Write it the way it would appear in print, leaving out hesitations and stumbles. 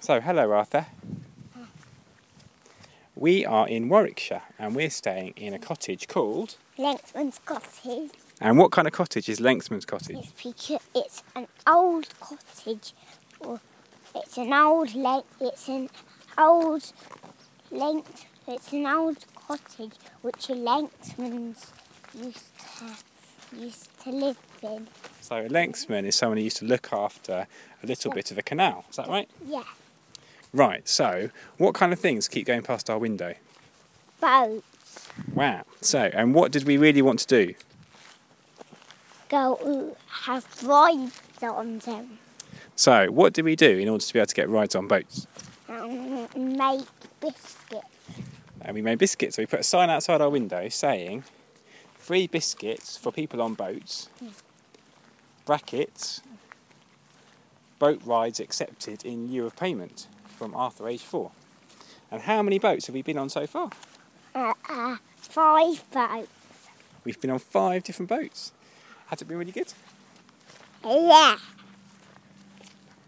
So, hello Arthur. We are in Warwickshire and we're staying in a cottage called... Lengthman's Cottage. And what kind of cottage is Lengthman's Cottage? It's because it's an old cottage. Or it's an old cottage which the Lengthmans used to live in. So a Lengthman is someone who used to look after a little bit of a canal, is that right? Yeah. Right, so what kind of things keep going past our window? Boats. Wow, so, and what did we really want to do? Go have rides on them. So, what do we do in order to be able to get rides on boats? Make biscuits. And we made biscuits, so we put a sign outside our window saying, free biscuits for people on boats, brackets, boat rides accepted in lieu of payment, from Arthur, age 4. And how many boats have we been on so far? 5 boats. We've been on 5 different boats. Has it been really good? Yeah.